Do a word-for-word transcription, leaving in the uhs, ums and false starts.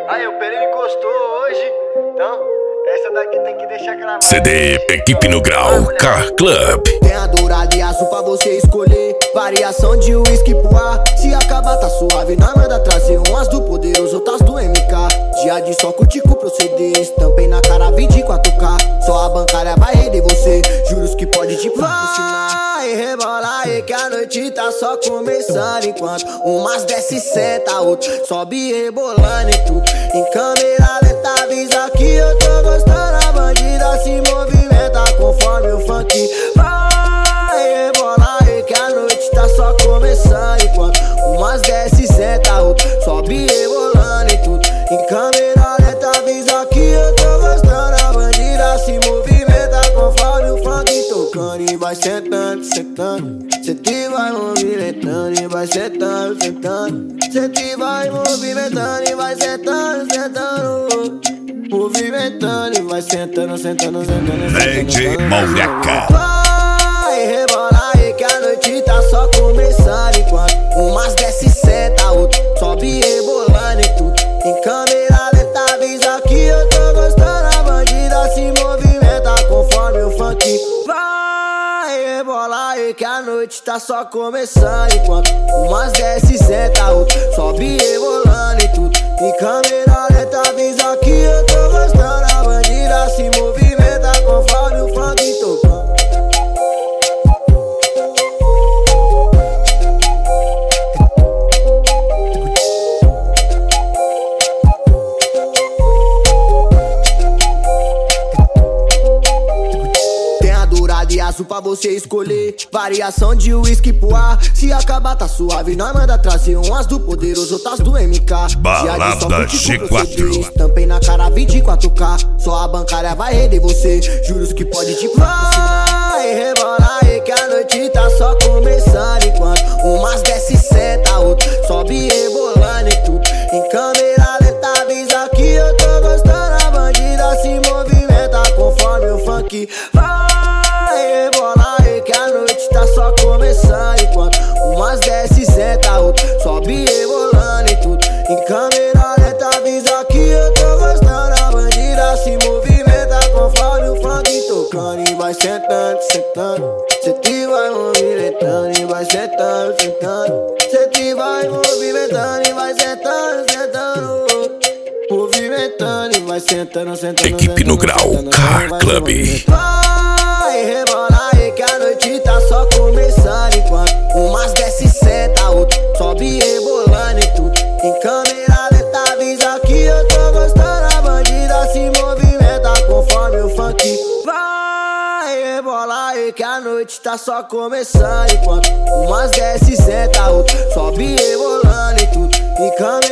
Aí, o Pereira encostou hoje, então essa daqui tem que deixar gravada. C D Equipe no Grau Car Club. Tem a dourada e azul pra você escolher. Variação de uísque pro ar. Se acabar tá suave, nós manda trazer umas do poderoso, outras do M K. Dia de sol curti com proceder. Estampei na cara vinte e quatro K. Só a bancária vai render você. Juros que pode te patrocinar. Vai, rebola aí que a noite tá só começando. Enquanto umas desce e senta, outro sobe rebolando e tudo. Em câmera lenta avisa que eu tô gostando. A bandida se movimenta conforme o funk. Vai, rebola aí que a noite tá só começando. Enquanto umas desce e senta, outro sobe rebolando e tudo. Em câmera lenta avisa que eu tô gostando. A bandida se movimenta conforme o funk tocando. E vai sentando, sentando. Sente vai movimentando e vai sentando, sentando. Sente vai movimentando e vai sentando, sentando. Movimentando e vai sentando, sentando, sentando. D J Moleca. Vai, rebola aí que a noite tá só começando. Enquanto umas desce e senta, outro sobe rebolando e tudo. Em câmera lenta avisa que eu tô gostando. A bandida se movimenta conforme o funk. Vai, rebola aí que a noite tá só começando. Enquanto umas desce e senta, outro sobe rebolando e tudo. Em câmera lenta avisa que eu tô gostando. A bandida se movimenta conforme o funk tocando. E azul pra você escolher. Variação de uísque pro ar. Se acabar tá suave, nós manda trazer umas do poderoso, outras do M K. Balada G quatro. Estampei na cara vinte e quatro K. Só a bancária vai render você. Juros que pode te patrocinar. Vai, rebola aí que a noite tá só começando. Enquanto umas desce e senta, outro sobe rebolando e tudo. Em câmera lenta avisa que eu tô gostando. A bandida se movimenta conforme o funk. Vai, rebola aí que a noite tá só começando. Enquanto umas desce e senta, outro sobe rebolando e tudo. Em câmera lenta avisa que eu tô gostando. A bandida se movimenta conforme o funk tocando. E vai sentando, sentando. Sente vai movimentando e vai sentando, sentando. Sente vai movimentando e vai sentando, sentando. Movimentando e vai sentando, sentando. Equipe no Grau Car Club. Vai, rebola aí que a noite tá só começando. Enquanto umas desce e senta, outro sobe rebolando e tudo. Em câmera lenta avisa que eu tô gostando. A bandida se movimenta conforme o funk. Vai, rebola aí que a noite tá só começando. Enquanto umas desce e senta, outro sobe rebolando e tudo. Em câmera